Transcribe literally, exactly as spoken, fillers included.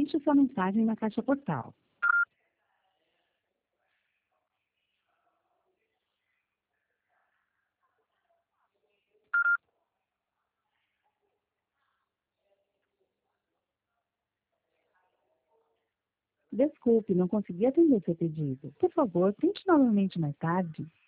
Deixe sua mensagem na caixa postal. Desculpe, não consegui atender seu pedido. Por favor, tente novamente mais tarde.